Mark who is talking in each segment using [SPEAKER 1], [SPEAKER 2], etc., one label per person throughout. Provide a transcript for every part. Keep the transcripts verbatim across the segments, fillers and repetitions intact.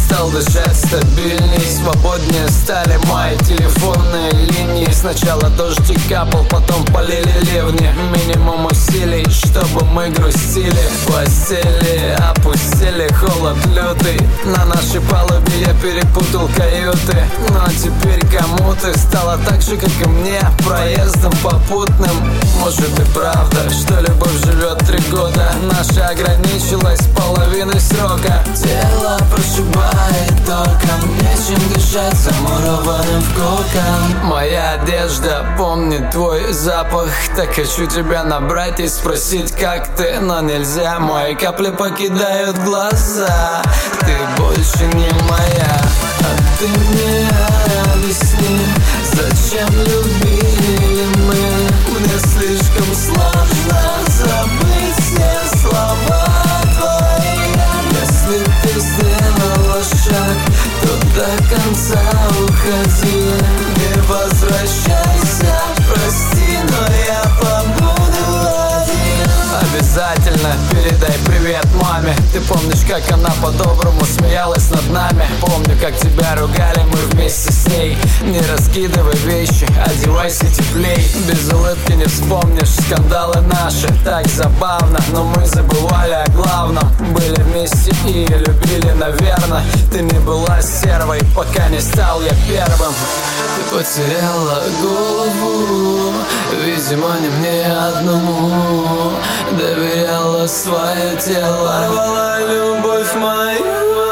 [SPEAKER 1] стал дышать стабильней, свободнее стали мои телефонные линии. Сначала дождик капал, потом полили ливни. Минимум усилий, чтобы мы грустили. Постели опустили, холод лютый. На нашей палубе я перепутал каюты. Но теперь кому-то стало так же, как и мне, проездом попутным. Может и правда, что любовь живет три года. Наша ограничилась половиной срока. Тело прошибает током, нечем дышать замурованным в кокон. Моя одежда помнит твой запах. Так хочу тебя набрать и спросить, как ты. Но нельзя, мои капли покидают глаза. Ты больше не моя, а ты мне объясни, зачем любили мы? Мне слишком сложно забыть все слова твои. Если ты сделала шаг, то до конца уходи. Не возвращайся, прости, но я побуду один. Обязательно передай привет маме. Ты помнишь, как она по-доброму смеялась над нами? Помню, как тебя ругали мы вместе с ней. Не раскидывай вещи, одевайся теплей. Без улыбки не вспомнишь скандалы наши. Так забавно, но мы забывали о главном. Были вместе и любили, наверное. Ты не была стервой, пока не стал я первым. Ты потеряла голову, видимо, не мне одному. Доверяла свое тело, рвала любовь мою.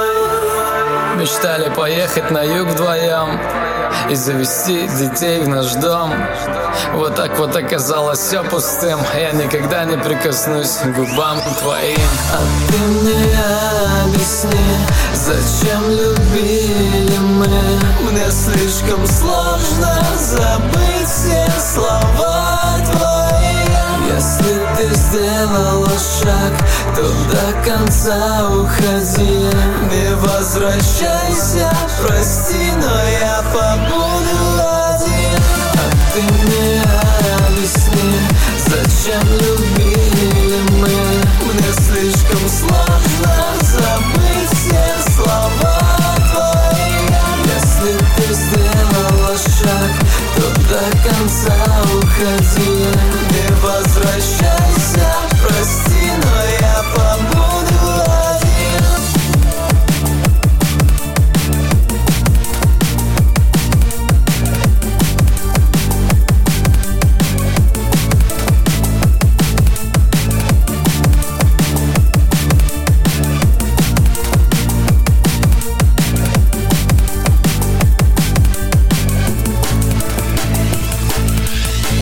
[SPEAKER 1] Мечтали поехать на юг вдвоем и завести детей в наш дом. Вот так вот оказалось все пустым. Я никогда не прикоснусь к губам твоим. А ты мне объясни, зачем любили мы? Мне слишком сложно забыть все слова твои. Если ты сделала шаг, то до конца уходи. Не возвращайся, прости, но я побуду один. А ты мне объясни, зачем любили мы? Мне слишком сложно забыть все слова твои. Если ты сделала шаг, то до конца уходи.